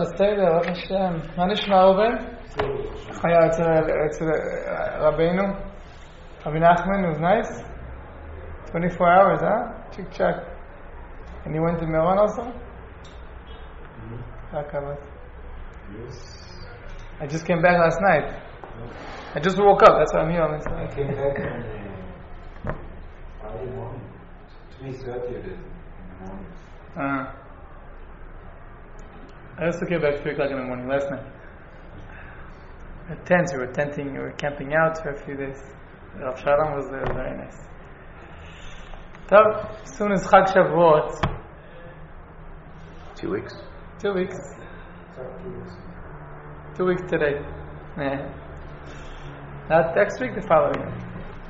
בסדר, ברוך השם. מה נשמע ראובן? היה אצל רבינו, Rabbi Nachman, was nice. 24 hours, huh? Check. And you went to Meron also? Yes. I just came back last night. I just woke up, that's why I'm here on this night. I came back on Friday morning. 3:30 in the morning. I also came back 3 o'clock in the morning last night. At tent, we were camping out for a few days. Rav Shalom was there, very nice. So, as soon as Chag Shavuot. 2 weeks? 2 weeks. 2 weeks today. Yeah. Not next week, the following week.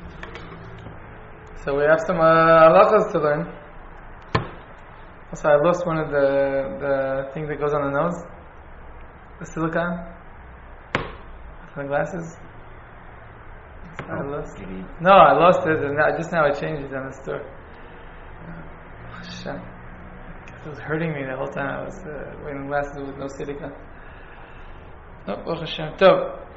So we have some halachas to learn. Also, I lost one of the thing that goes on the nose. The silicone. For the glasses. I lost. No, I lost it, and just now I changed it in the store. Hashem. It was hurting me the whole time. I was wearing glasses with no silicone. No, Baruch Hashem. So,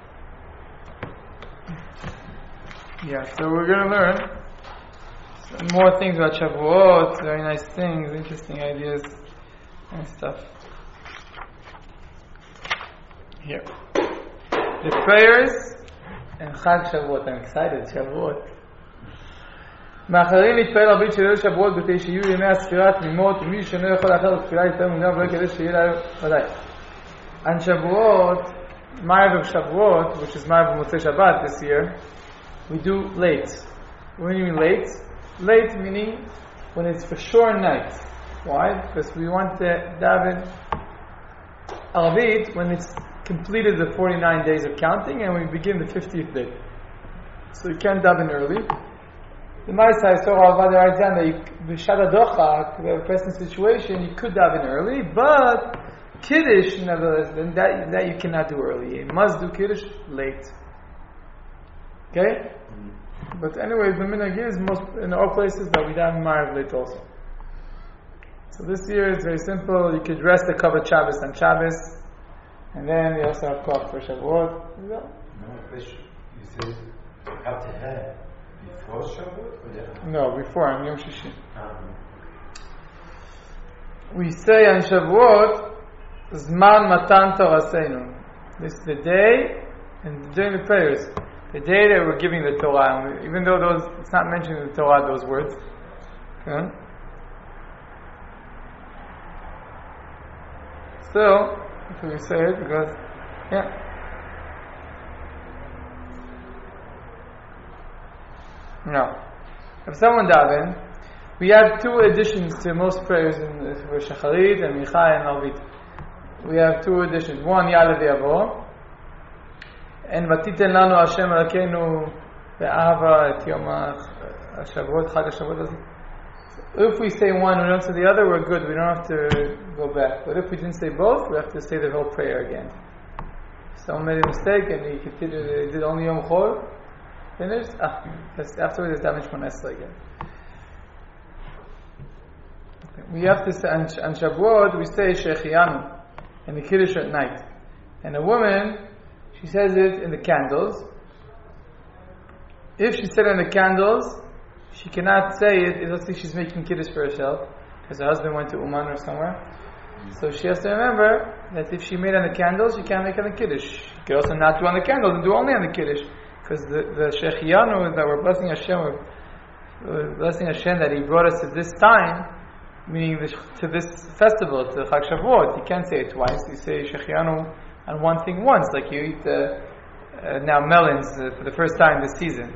yeah, so we're going to learn some more things about Shavuot, very nice things, interesting ideas and stuff. Here. The prayers and Chag Shavuot. I'm excited, Shavuot. מאחרים להתפעל רבית של ליל שבועות כדי שיהיו ימי הספירה תמימות ומי שאינו יכול לאחר הספירה יותר מוקדם ולא כדי שיהיה לה ודאי. On Shavuot, Ma'ariv of Shavuot, which is Ma'ariv of Motzei Shabbat this year, we do late. What do you mean late? Late meaning when it's for sure night. Why? Because we want to daven Arvit when it's completed the 49 days of counting and we begin the 50th day. So you can't daven early. The Ma'aseh I saw Avad writes down that B'Shad HaDochak, the present situation, you could daven early, but Kiddush, nevertheless, then that you cannot do early. You must do Kiddush late. Okay? But anyway, the minhag is most in all places that we daven Ma'ariv late also. So this year is very simple. You could rest the Kavod Shabbos on Shabbos, and then you also have Koch for Shavuot. No, you said have to have before Shavuot? No, before, on Yom Shishi. We say on Shavuot, Zman Matan Toraseinu. This is the day, and during the prayers, the day that we're giving the Torah, even though it's not mentioned in the Torah, those words. Okay? Still, if we say it, because, yeah. No. If someone daven, we have 2 additions to most prayers for Shacharit and Micha and Alvit. We have 2 additions. One, Ya'aleh V'yavo, and Vatiten Lanu Hashem Elokeinu Be'ahava Et Yom HaShavuot, Chag HaShavuot. If we say one, we don't say the other, we're good. We don't have to go back. But if we didn't say both, we have to say the whole prayer again. Someone made a mistake and he did only Yom Chol, finished. Afterwards, there's damage Shmona Esrei again. We have to say on Shavuot, we say Shechianu in the Kiddush at night. And a woman, she says it in the candles. If she said it in the candles, she cannot say it, let's say she's making Kiddush for herself, because her husband went to Uman or somewhere. So she has to remember that if she made on the candles, she can't make on the Kiddush. She could also not do on the candles and do only on the Kiddush. Because the Shechianu that we're blessing Hashem that He brought us to this time, meaning to this festival, to Chag Shavuot. You can't say it twice. You say Shechianu on one thing once, like you eat now melons for the first time this season.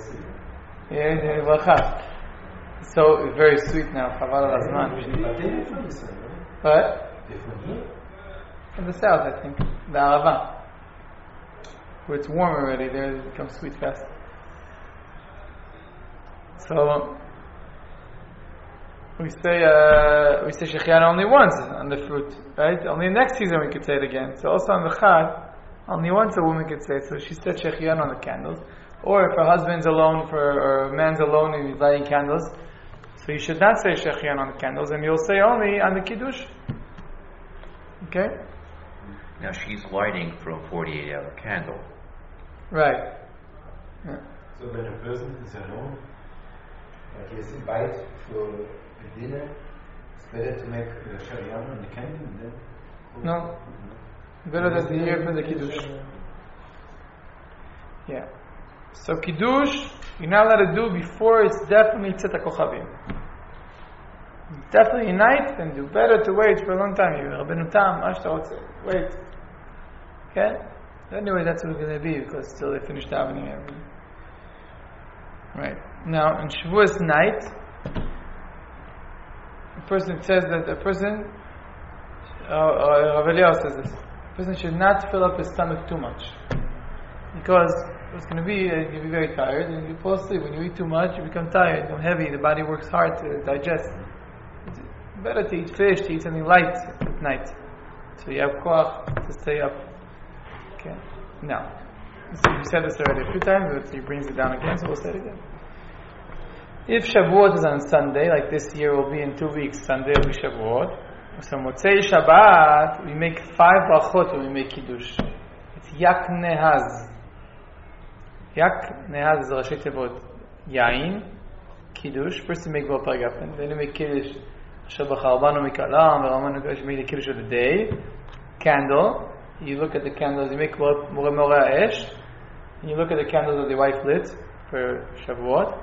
So very sweet now. Chaval al Azman. What? From the south, I think. The Arava. Where it's warm already, there it becomes sweet fast. So we say Shechianu only once on the fruit, right? Only next season we could say it again. So also on the Chag, only once a woman could say it. So she said Shechianu on the candles. Or if her husband's alone or a man's alone and he's lighting candles, so you should not say Shechianu on the candles, and you'll say only on the Kiddush. Okay? Now she's lighting from a 48-hour candle. Right. Yeah. So when a person is alone, like he is invited for a dinner, it's better to make a shariam on the candle and then... No. Better that the year for the Kiddush. Yeah. So Kiddush, you're not allowed to do before it's definitely Tzet HaKochavim. Definitely night, then do better to wait for a long time. Rabbeinu Tam, wait. Okay? Anyway, that's what it's going to be because still they finished davening everything. Right. Now, on Shavuos night, a person says that Rav Eliyahu says this, a person should not fill up his stomach too much. Because it's going to be, you'll be very tired and you fall asleep. When you eat too much, you become tired, you become heavy, the body works hard to digest. It's better to eat fish, to eat something light at night. So you have koach to stay up. Okay. Now, so we said this already a few times, but he brings it down again, so we'll say it again. If Shavuot is on Sunday, like this year will be in 2 weeks, Sunday will be Shavuot. So Motzei Shabbat, we make 5 brachot when we make Kiddush. It's Yak Nehaz. Yak Nehaz is the Rashi Tevot. Yain, Kiddush. First you make Bo Pargafen, then you make Kiddush. Asher B'charbanu Mikalam, V'Ramanu Kodesh, make the Kiddush of the day. Candle. You look at the candles, you make Moreh Esh, and you look at the candles that the wife lit for Shavuot.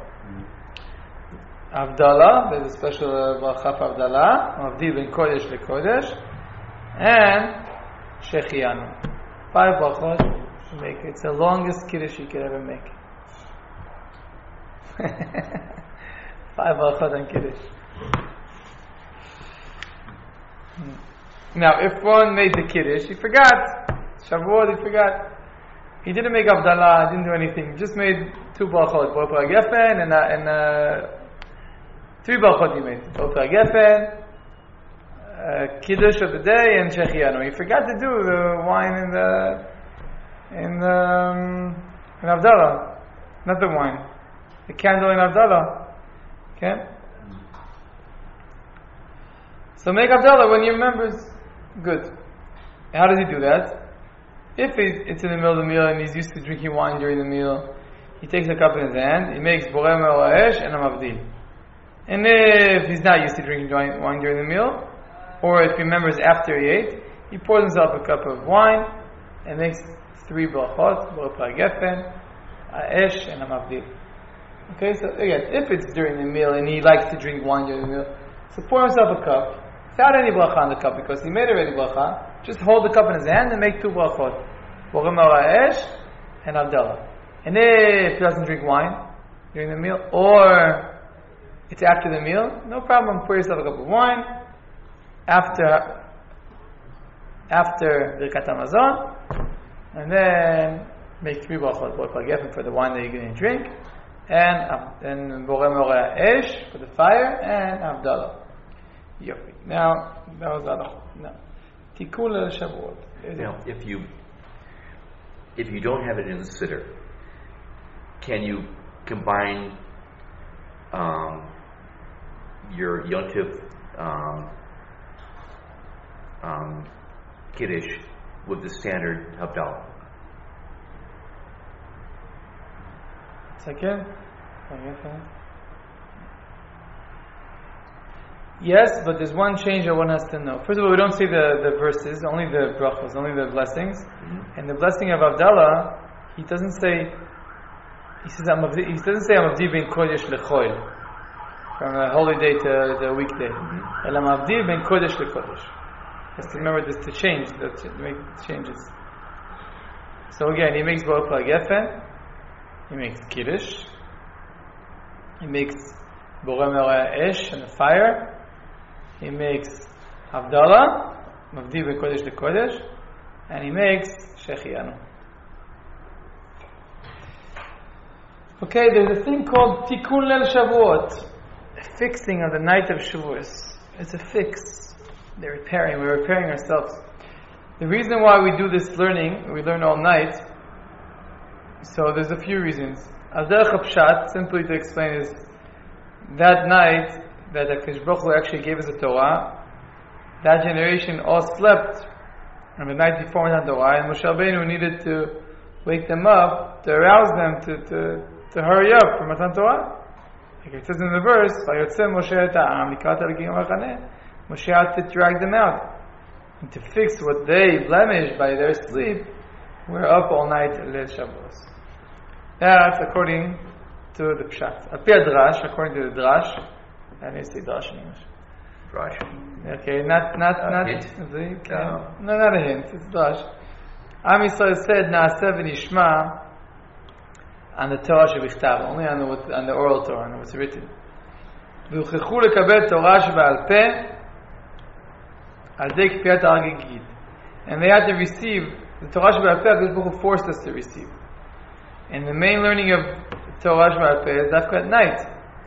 Avdallah, there's a special bracha for Avdallah, Avdi ben Kodesh leKodesh, and Shechianu. 5 brachot to make. It's the longest Kiddush you could ever make. 5 brachot on Kiddush. Now, if one made the Kiddush, he forgot. Shavuot, he forgot. He didn't make Avdallah, didn't do anything. He just made 2 brachot, Bo Pargafen and 3 brachot he made. Bo Pargafen, Kiddush of the day, and Shechianu. He forgot to do the wine in Avdallah. Not the wine. The candle in Avdallah. Okay? So make Avdallah when he remembers. Good. How does he do that? If it's in the middle of the meal and he's used to drinking wine during the meal, he takes a cup in his hand, he makes Boreh Me'or Esh and a Mavdil. And if he's not used to drinking wine during the meal, or if he remembers after he ate, he pours himself a cup of wine and makes 3 brachot, Boreh Pargafen, a Esh and a Mavdil. Okay, so again, if it's during the meal and he likes to drink wine during the meal, so pour himself a cup, without any bracha on the cup, because he made already bracha, just hold the cup in his hand and make 2 brachot. Boreh Me'or Esh and Avdallah. And if he doesn't drink wine during the meal, or it's after the meal, no problem, pour yourself a cup of wine after Birkat Hamazon, and then make 3 brachot, Boreh Pargafen for the wine that you're going to drink, and Boreh Me'or Esh for the fire, and Avdallah. Yofi. Now, that was the no. Tikkun Shavuot. Now, if you don't have it in the siddur, can you combine your Yontif Kiddush with the standard Havdalah? Second? Yes, but there's one change that one has to know. First of all, we don't say the verses, only the brachos, only the blessings. Mm-hmm. And the blessing of Avdallah, he doesn't say I'm Avdi ben Kodesh lechoil, from a holy day to the weekday. And I'm Avdi ben Kodesh lekodesh. Just remember this to change, to make changes. So again, he makes Boreh Pargafen, he makes Kiddush, he makes Boreh Me'or Esh and the fire. He makes Avdallah, Mavdi ben Kodesh leKodesh, and he makes Shechianu. Okay, there's a thing called Tikkun Leil Shavuot, a fixing of the night of Shavuos. It's a fix. We're repairing ourselves. The reason why we do this learning, we learn all night, so there's a few reasons. Al-Derech HaPshat, simply to explain, is that night that HaKadosh Baruch Hu actually gave us the Torah, that generation all slept on the night before Matan Torah, and Moshe Rabbeinu needed to wake them up, to arouse them to hurry up for Matan Torah. Like it says in the verse, Moshe had to drag them out. And to fix what they blemished by their sleep, we're up all night Leil Shavuos. That's according to the Pshat. Apia Drash, according to the Drash, I need to say Drash in English. Drash. Okay, not hint? No, not a hint. It's Drash. Am Yisrael said Naaseh v'nishma on the Torah shebichtav, only on the oral Torah, on what's written. V'uchechu lekabel Torah sheba'al peh al dei kfiyat ha'agigid, and they had to receive the Torah sheba'al peh. This book forced us to receive. And the main learning of Torah sheba'al peh is dafka at night.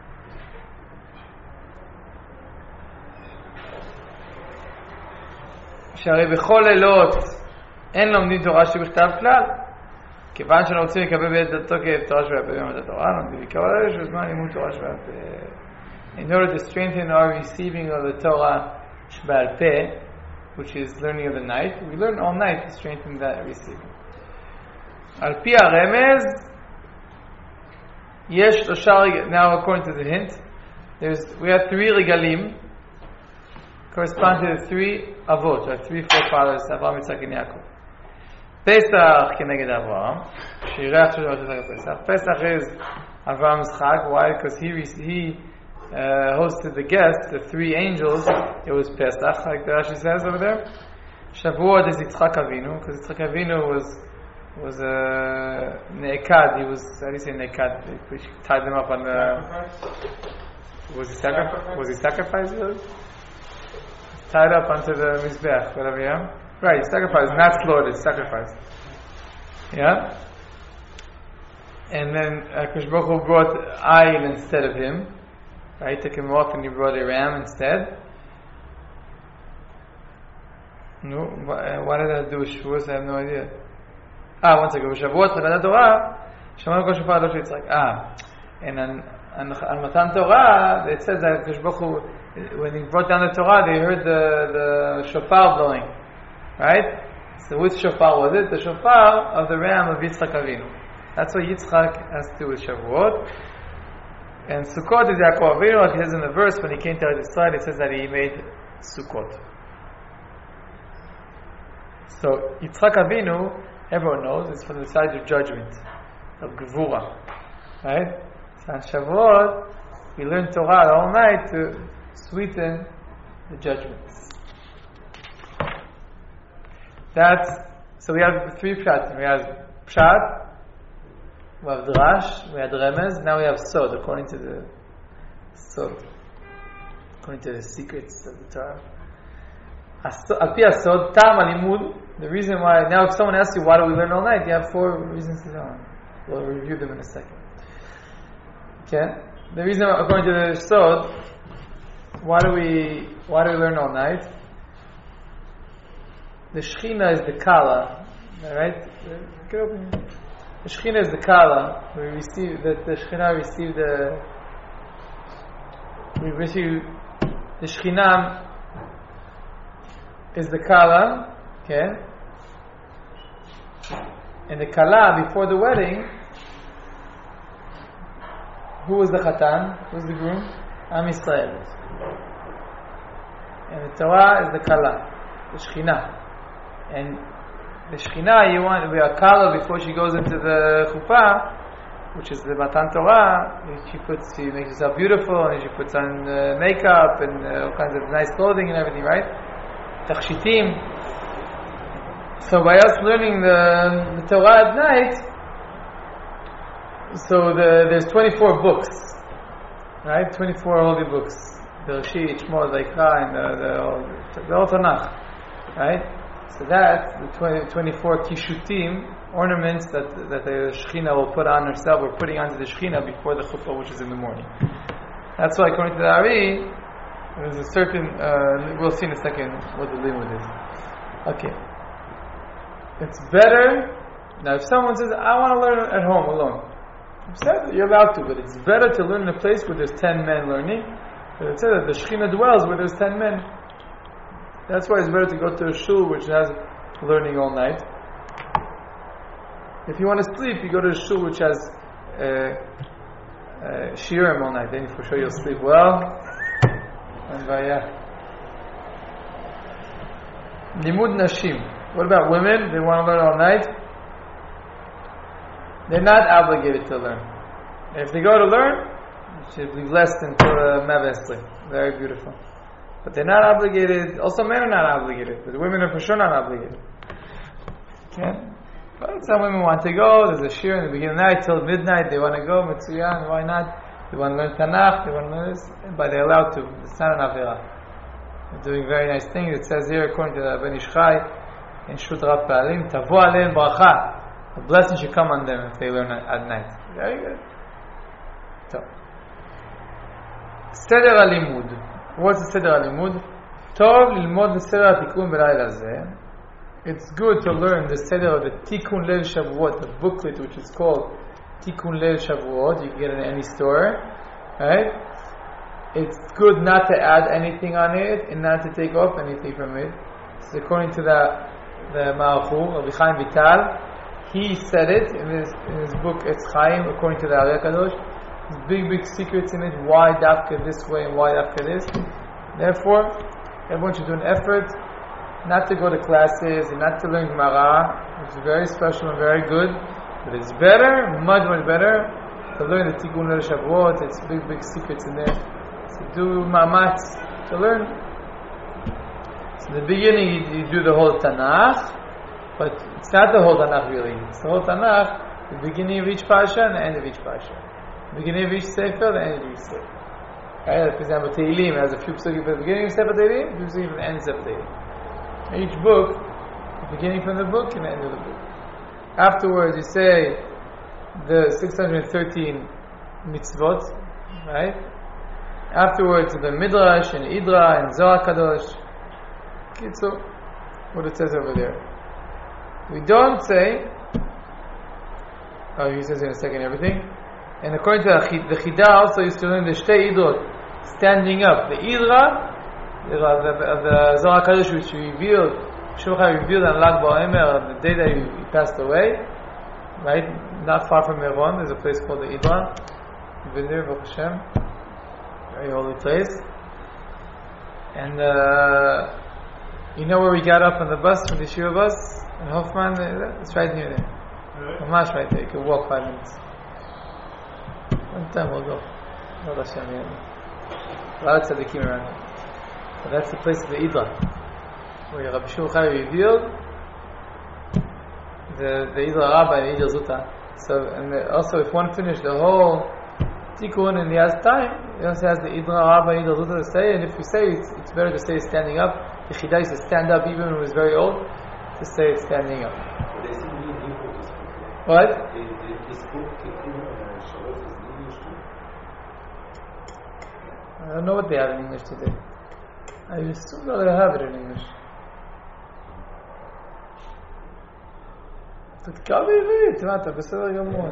שהרי בכל לילות אין לומדים תורה שבכתב כלל, כיוון שאנחנו רוצים לקבל ביד התוקף תורה שבעל פה ביום התורה, לומדים בעיקר על זה שבזמן לימוד תורה שבעל פה. In order to strengthen our receiving of the Torah שבעל פה, which is learning of the night, we learn all night to strengthen that receiving. על פי הרמז, יש שלושה, now according to the hint, we have 3 regalim, correspond to the 3 avot, or 3 forefathers, Avraham, Yitzhak, and Yaakov. Pesach keneged Avraham, Shirach Shlomo Pesach. Pesach is Avraham's Chag. Why? Because he hosted the guests, the 3 angels. It was Pesach, like the Rashi says over there. Shavuot is Yitzchak Avinu, because Yitzchak Avinu was Ne'ekad. He was, how do you say Ne'ekad? They tied them up on the... Was he sacrificed? Tied up onto the Mizbeach, whatever, yeah? Right, sacrifice, not slaughtered, sacrifice. Yeah? And then Akash Baruch Hu brought Ayil instead of him. Right, he took him off and he brought a ram instead. No, what did that do with Shavuos? I have no idea. One second. Shavuot, Chadadat Torah, Shemanu Kol Shofar Lo Yitzchak. And on Matan Torah, it says that Akash Baruch Hu, when he brought down the Torah, they heard the shofar blowing. Right? So which shofar was it? The shofar of the ram of Yitzchak Avinu. That's what Yitzchak has to do with Shavuot. And Sukkot is Yaakov Avinu, like it says in the verse, when he came to Eretz Yisrael, it says that he made Sukkot. So Yitzchak Avinu, everyone knows, is from the side of judgment, of Gevura. Right? So on Shavuot, we learn Torah all night to sweeten the judgments. So we have 3 pshat. We have pshat, we have drash, we have remez, now we have sod, according to the sod, according to the secrets of the Torah. Al pi sod, tam alimud, the reason why, now if someone asks you why do we learn all night, you have 4 reasons to know. We'll review them in a second. Okay? The reason, according to the sod, why do we learn all night? The Shechina is the Kala, right? The Shechina is the Kala. We receive that the Shechina received the Shechina is the Kala, okay? And the Kala before the wedding, who was the Chatan? Who was the groom? Am Yisrael. And the Torah is the Kala, the Shechina. And the Shekhinah, we are Kala before she goes into the Chuppah, which is the Matan Torah. She makes herself beautiful, and she puts on makeup and all kinds of nice clothing and everything, right? Tachshitim. So by us learning the Torah at night, so there's 24 books, right? 24 holy books. The Rashid, Shmot, Vayikra, and the whole Tanakh, right? So that's the 24 kishutim, ornaments that the Shekhinah will put on herself, or putting onto the Shekhinah before the chuppah, which is in the morning. That's why, according to the Ari, there's a certain, we'll see in a second what the limit is. Okay. It's better, now if someone says, I want to learn at home alone, you're allowed to, but it's better to learn in a place where there's 10 men learning. It says that the Shekhinah dwells where there's 10 men. That's why it's better to go to a shul which has learning all night. If you want to sleep, you go to a shul which has shiurim all night. Then for sure you'll sleep well. And Limud Nashim. What about women? They want to learn all night. They're not obligated to learn. If they go to learn, it should be less than Mevesli. Very beautiful. But they're not obligated. Also, men are not obligated. But women are for sure not obligated. Okay? But some women want to go. There's a shir in the beginning of the night till midnight. They want to go. Mitzuyan. Why not? They want to learn Tanakh. They want to learn this. But they're allowed to. It's not an Avera. They're doing very nice things. It says here, according to the Ben Ish Chai, in Shut Rav Pa'alim, Tavo Alein Bracha. A blessing should come on them if they learn at night. Very good. So, Seder HaLimud. What's the Seder HaLimud? Tov lilmod Seder HaTikun b'layla zeh. It's good to learn the Seder of the Tikkun Leil Shavuot, the booklet which is called Tikkun Leil Shavuot. You can get it in any store. Right? It's good not to add anything on it and not to take off anything from it. So according to the Ma'achu, Rabbi Chaim Vital, he said it in his book Etz Chaim, according to the Arei Kadosh. There's big secrets in it, why Dafka this way and why Dafka this. Therefore, everyone should do an effort not to go to classes and not to learn Gemara, which is very special and very good. But it's better, much better, to learn the Tikkun Leil Shavuot. It's big secrets in there. So do Ma'amatz to learn. So in the beginning you do the whole Tanakh, but it's not the whole Tanakh really. It's the whole Tanakh, the beginning of each Pasha and the end of each Pasha. The beginning of each Sefer, the end of each Sefer. Right? For example, Tehillim has a few psukim for the beginning of Sefer Tehillim, a few psukim for the end of Sefer Tehillim. Each book, the beginning from the book and the end of the book. Afterwards you say the 613 mitzvot, right? Afterwards the Midrash and Idra and Zohar Kadosh. So, what it says over there. We don't say, he says in a second everything. And according to the Chida also used to learn the Shtei Idrot, standing up. The Idra, the Zohar Kadosh which revealed, Shulchan revealed on Lag BaOmer, the day that he passed away, right? Not far from Meron, there's a place called the Idra. You've been there, Baruch Hashem. Very holy place. And you know where we got up on the bus, from the Yeshiva bus? In Hoffman? It's right near there. Almost right there. You can walk 5 minutes. One time we'll go. Baruch Hashem, a lot of tzaddikim around here. But that's the place of the Idra, where Rabbi Shulchan revealed the Idra Rabbah and Idra Zuta. So, and also if one finished the whole Tikkun and he has time, he also has the Idra Rabbah and Idra Zuta to say. And if you say it's better to say standing up, the Chida used to stand up even when he was very old, to say it's standing up. But they seem to be in Hebrew, this book. What? This book, Tikkun Shavuot, is in English too. I don't know what they have in English today. I assume that they have it in English. תתקע בעברית, מה אתה בסדר גמור.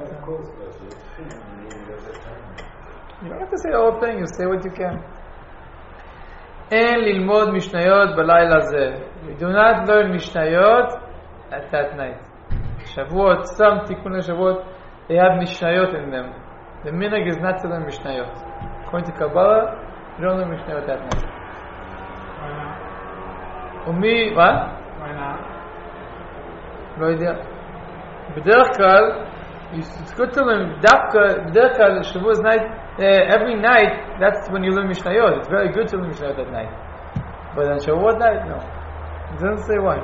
You don't have to say the whole thing, you say what you can. אין ללמוד משניות בלילה זה. We do not learn משניות at that night. שבועות, some תיקון לשבועות, they have משניות in them. The minhag is not to learn משניות. According to Kabbalah, you don't learn משניות that night. Why not? ומי, מה? Why not? לא יודע. בדרך כלל, it's good to learn, דווקא, בדרך כלל, שבוע night, every night, that's when you learn משניות. It's very good to learn משניות at night. But on Shavuot night, no. It doesn't say why.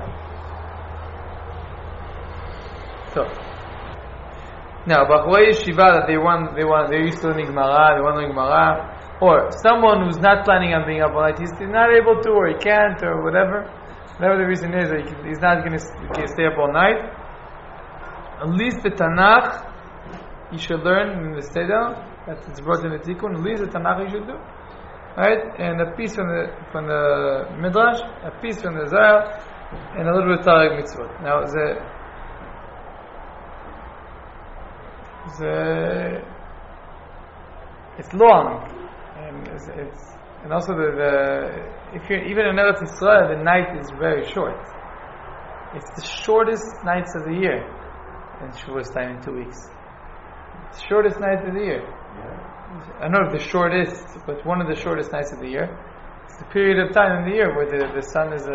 So, now, Bachurei Yeshiva that they're used to learning Gemara, they want to learn Gemara, or someone who's not planning on being up all night, he's not able to, or he can't, or whatever the reason is, that he's not going to stay up all night. At least the Tanakh you should learn in the Seder, that it's brought in the Tikkun. At least the Tanakh you should do, right? And a piece from the Midrash, a piece from the Zohar, and a little bit of Tarek Mitzvot. Now it's long, and and also if you're even in Eretz Yisrael, the night is very short. It's the shortest nights of the year in Shavuos time in 2 weeks. It's the shortest nights of the year. I don't know if the shortest, but one of the shortest nights of the year. It's the period of time in the year where the sun has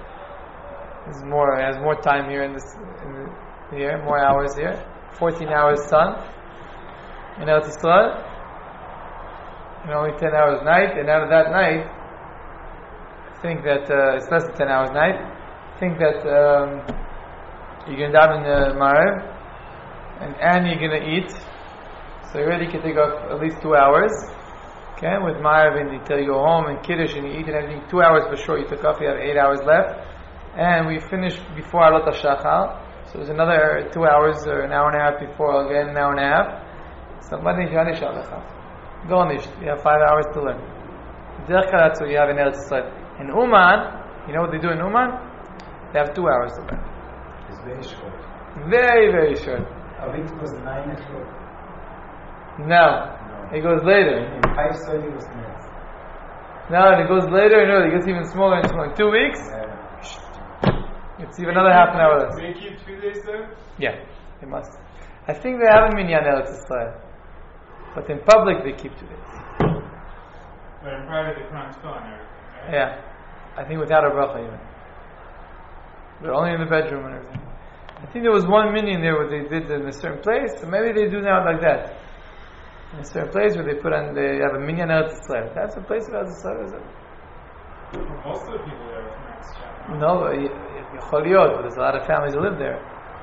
more time here in the year, more hours here. 14 hours sun in Eretz Yisrael, and only 10 hours night. And out of that night, I think that it's less than 10 hours night. I think that you're going to daven in Maariv, and you're going to eat. So you already can take off at least 2 hours. Okay, with Maariv and until you go home and Kiddush and you eat and everything, 2 hours for sure you took off. You have 8 hours left, and we finished before Alot HaShachar. So there's another 2 hours or an hour and a half before, again an hour and a half. So go on, you have 5 hours to learn. That's what you have in Eretz Yisrael. In Uman, you know what they do in Uman? They have 2 hours to learn. It's very short. Very, very short. Avit was 9 o'clock. No, it goes later. In 5:30 was next. No, and it goes later and early. It gets even smaller and smaller. 2 weeks, it's even another half an hour less. They keep 2 days there? Yeah, they must. I think they have a minyan Eretz Yisrael, but in public they keep 2 days. But in private they put on tefillin and everything, right? Yeah, I think without a bracha even. They're only in the bedroom and everything. I think there was one minyan there where they did in a certain place, so maybe they do now like that. In a certain place where they have a minyan Eretz Yisrael. That's a place of Eretz Yisrael, is it? Well, most of the people there from Eretz Yisrael. No, Yechol Liot, but there's a lot of families who live there.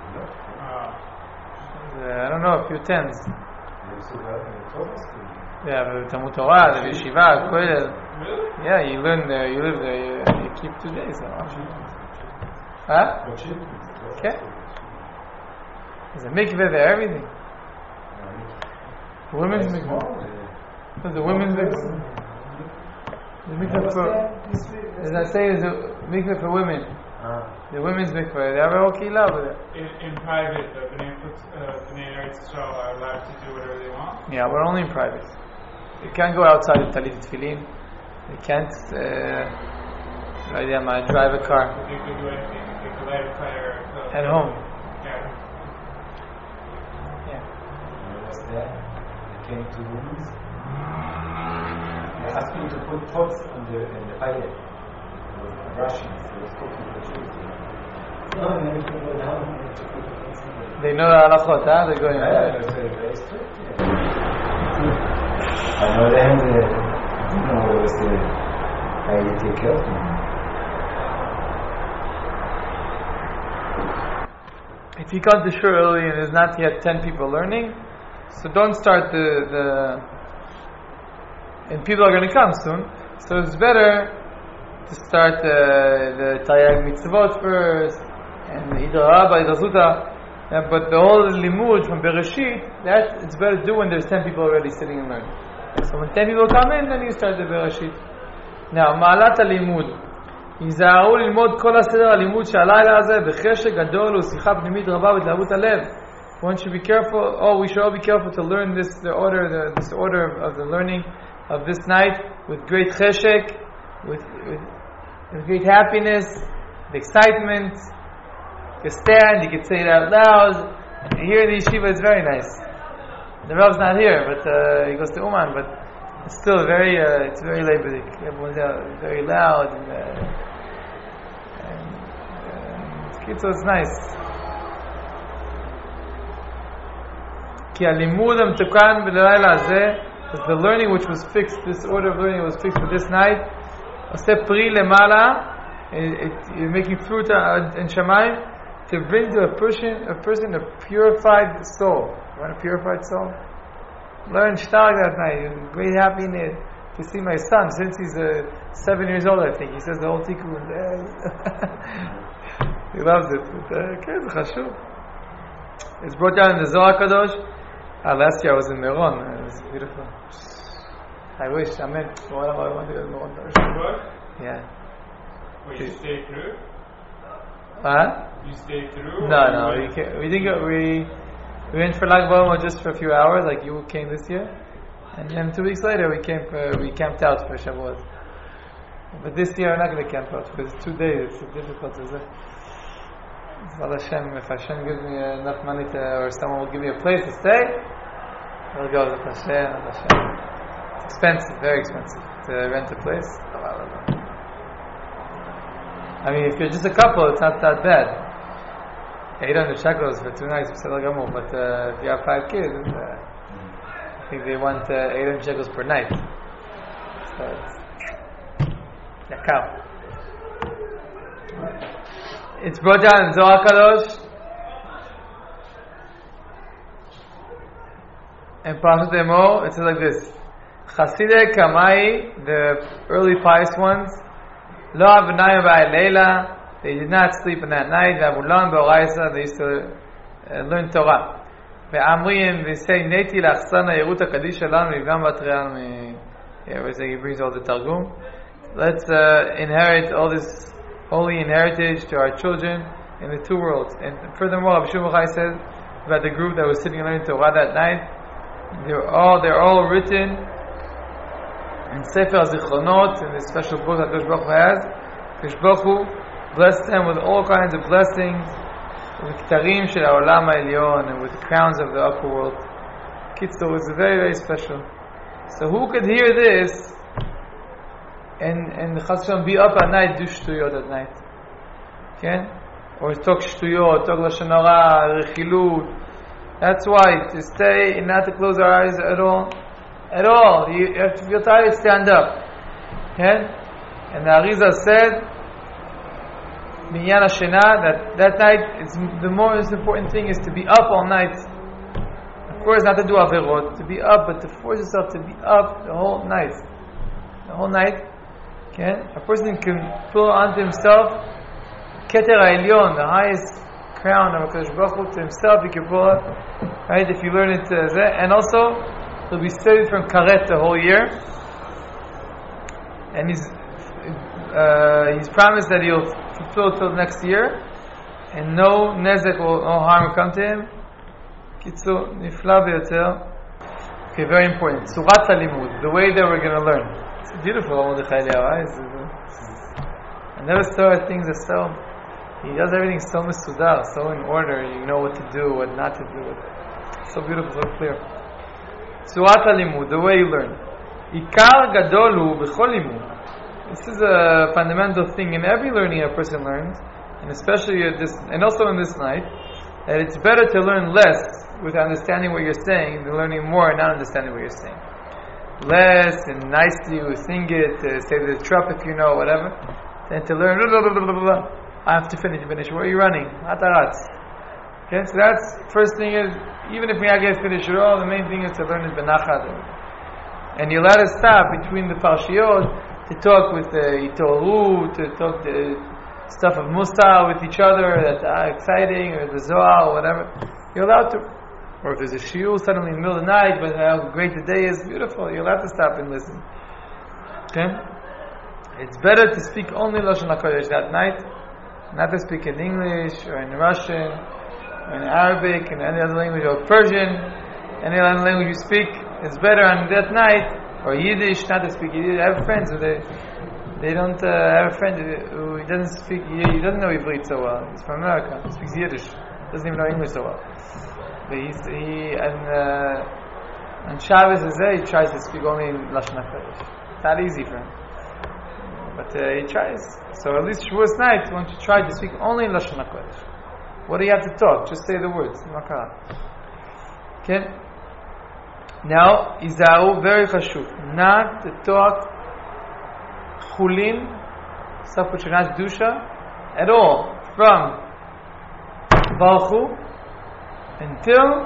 I don't know, a few tens. Yeah, but Talmud Torah, the Yeshiva, Kollel. Really? Yeah, you learn there, you live there, you keep 2 days. Huh? Okay. There's a mikveh there, everything. The women's mikveh. There's a women's mikveh. The mikveh for, as I say, there's a mikveh for women. The women's mikveh. They have a whole kehillah over there. In private, the Bnei Eretz Yisrael are allowed to do whatever they want? Yeah, we're only in private. They can't go outside with talit and tefillin. They can't drive a car. But they could do anything. They could light a fire. At home. Yeah. When I was there, I came to rooms. They asked me to put pots in the fire. It was Russians. They were cooking for Jews. No, and everything went down. They know the halachot, huh? They're going. Yeah, it was very strict. On the other hand, I didn't know what was how you take care of them. If you come to shul early and there's not yet 10 people learning, so don't start and people are going to come soon, so it's better to start the Taryag Mitzvot first, and the Idar Rabba, Idar Zuta, but the whole limud from Bereshit, that it's better to do when there's 10 people already sitting and learning. So when 10 people come in, then you start the Bereshit. Now, Ma'alat HaLimud. היזהרו ללמוד כל הסדר הלימוד שהלילה הזה בחשק גדול ושיחה פנימית רבה והתלהבות הלב. One should be careful, we should all be careful to learn this order of the learning of this night with great cheshek, with great happiness, with excitement. You can stand, you can say it out loud. Here in the yeshiva it's very nice. The Rav's not here, but he goes to Uman, but it's still it's very laboric. Everyone's very loud so it's nice. כי הלימוד המתוקן בלילה הזה, the learning which was fixed, this order of learning was fixed for this night, עושה פרי למעלה, you're making fruit in Shamayim, to bring to a person a purified soul. You want a purified soul? Learn Shtag that night, great happiness to see my son, since he's 7 years old I think, he says the whole tikkun. He loves it. Okay, it's chashuv. It's brought down in the Zohar Kadosh. Last year I was in Meron. It was beautiful. I wish. Amen. I want to go to Meron. Yeah. Wait, you stayed through? Huh? You stayed through? No. We didn't go. We went for Lag BaOmer just for a few hours, like you came this year, and then 2 weeks later we camped out for Shavuot. But this year we're not going to camp out because it's 2 days. It's difficult, is it? Hashem, if Hashem gives me enough money or someone will give me a place to stay, I'll go with Hashem. It's expensive, very expensive to rent a place. I mean, if you're just a couple, it's not that bad. 800 shekels for 2 nights, but if you have 5 kids, I think they want 800 shekels per night. So it's yakar. It's brought down in Zohar Kadosh and Parashat Emor. It says like this: Chasidei Kamai, the early pious ones, Lo Avnayim Ba'aleila, they did not sleep in that night. V'avulan B'oraisa, they used to learn Torah. Ve'amriim, they say Neti Lachsana Yeruta Kadisha Lan V'gam Batreal. He brings all the Targum. Let's inherit all this holy heritage to our children in the 2 worlds. And furthermore, Rabbi Shimon Chai says about the group that was sitting and learning Torah that night, they're all written in Sefer Zichronot, in this special book that Kosh Baruch Hu has. Kosh Baruch Hu blessed them with all kinds of blessings, with Ktarim Shel HaOlam HaElyon, and with crowns of the upper world. Kitzur is very, very special. So who could hear this and Chas V'Shalom be up at night, do shtuyot at night? Okay? Or talk shtuyot, talk lashon hara, rechilut. That's why, to stay and not to close our eyes at all. At all. You have to feel tired, stand up. Okay? And the Arizal said, Minyan HaShena, that night, the most important thing is to be up all night. Of course, not to do averot, to be up, but to force yourself to be up the whole night. The whole night. Okay? A person can pull onto himself Keter HaElyon, the highest crown of HaKadosh Baruch Hu, to himself. He can pull it, right? If you learn it, and also he'll be saved from karet the whole year. And he's promised that he'll fulfill till next year, and no nezek no harm will come to him. Kitzur, nifla b'yoter. Okay, very important. Surat HaLimud, the way that we're going to learn. It's beautiful, Mordechai Eliyahu, right? I never saw things are so. He does everything so mesudar, so in order. You know what to do, what not to do. So beautiful, so clear. Surat HaLimud, the way you learn. Ikar gadolu b'chol limud. This is a fundamental thing in every learning a person learns, and especially at this, and also in this night, that it's better to learn less with understanding what you're saying than learning more and not understanding what you're saying. Less and nice to you, sing it, say the trup if you know, whatever, than to learn. Blah, blah, blah, blah, blah. I have to finish. Where are you running? Ataratz. Okay, so that's first thing is, even if we not get finished at all, the main thing is to learn it benachad. And you let us stop between the parshiyot to talk with the Itoru, to talk the stuff of Musar with each other that's exciting, or the Zohar, or whatever. You're allowed to. Or if there's a shiur suddenly in the middle of the night, but how great the day is, beautiful, you're allowed to stop and listen. Okay? It's better to speak only Lashon HaKodesh that night, not to speak in English, or in Russian, or in Arabic, and any other language, or Persian, any other language you speak. It's better on that night, or Yiddish, not to speak Yiddish. I have friends who they don't have a friend who doesn't speak, he doesn't know Ivrit so well. He's from America, he speaks Yiddish, doesn't even know English so well. But on Shabbos he tries to speak only in Lashon HaKodesh. It's not easy for him, but he tries. So at least Shavuos night, why don't you try to speak only in Lashon HaKodesh? What do you have to talk? Just say the words. Okay. Now, Izaru, very chashuv, not to talk chulin, stuff which are not dusha, at all, from Baruch Hu until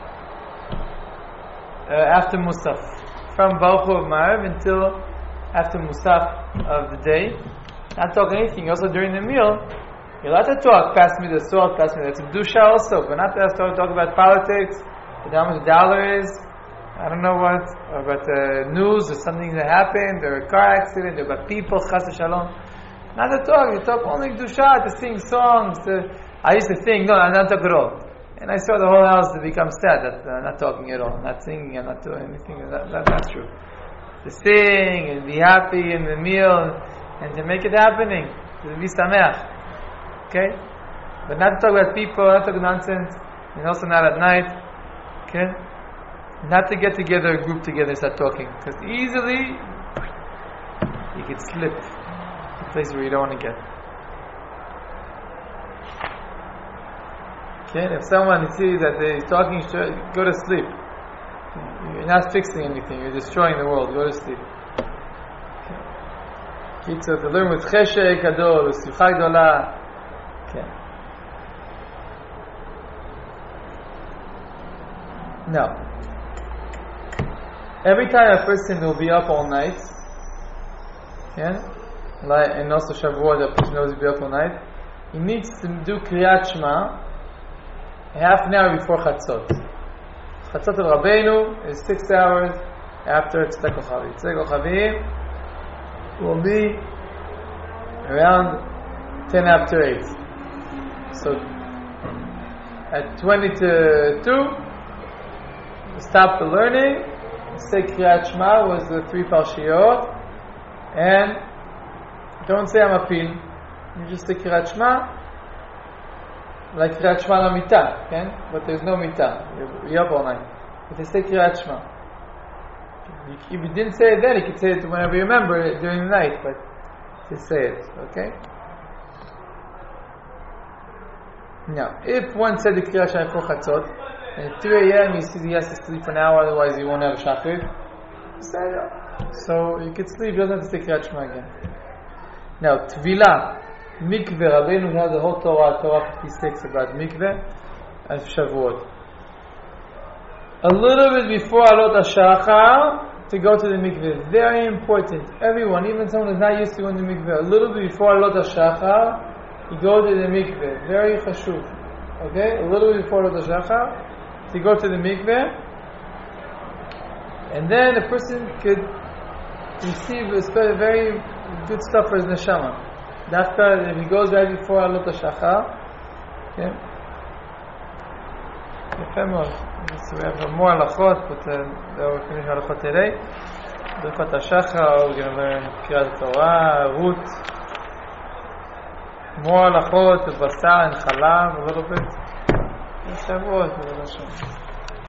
after Musaf. From Baruch Hu of Ma'ariv until after Musaf of the day. Not talk anything. Also during the meal, you're allowed to talk, pass me the salt, pass me that's a dusha also, but not to talk about politics, how much the dollar is, I don't know what, or about the news or something that happened, or a car accident, or about people, chas v'shalom. Not to talk, you talk only dusha, to sing songs. I used to think, no, I'm not talking at all. And I saw the whole house to become sad that I'm not talking at all, not singing, I'm not doing anything. That's not true. To sing and be happy in the meal and to make it happening, to be sameach. Okay? But not to talk about people, not to talk nonsense, and also not at night. Okay? Not to get together, a group together and start talking. Because easily, you could slip to places where you don't want to get. Okay? If someone sees that they're talking, go to sleep. You're not fixing anything, you're destroying the world. Go to sleep. Okay? So to learn with Cheshek Gadol, with Simcha Gdola. Okay. Now, every time a person will be up all night, yeah, and also Shavuot, a person will be up all night, he needs to do Kriyat Shema half an hour before Chatzot. Chatzot al Rabbeinu is 6 hours after Tzedek Ochavim. Tzedek Ochavim will be around 10 after 8. So at 20 to 2, stop the learning, say Kriyat Shema was the 3 Parshiyot, and don't say Amapil. You just say Kriyat Shema, like Kriyat Shema la Mitah, okay? But there's no Mitah. You're up all night. But they say Kriyat Shema. If you didn't say it then, you could say it whenever you remember it during the night, but to say it, okay? Now, if one said the Kriyat Shema before Chatzot, and at 3 a.m. you see he has to sleep for an hour, otherwise he won't have a shachrit. So you could sleep, you don't have to say Kriyat Shema again. Now, Tvila, Mikveh, Rabbeinu has the whole Torah 56 about Mikveh and Shavuot. A little bit before Alot HaShachar, to go to the Mikveh. Very important. Everyone, even someone who's not used to going to the Mikveh, a little bit before Alot HaShachar, you go to the Mikveh. Very chashuv. Okay? A little bit before Alot HaShachar, to go to the mikveh, and then the person could receive very good stuff for his neshama. Dafka, if he goes right before Alot HaShachar, okay? So we have more halachot, but we're finishing halachot today. Birkat HaShachar, we're going to learn Kriyat Torah, Ruth, more halachot, basar and chalav, a little bit. Shavuot,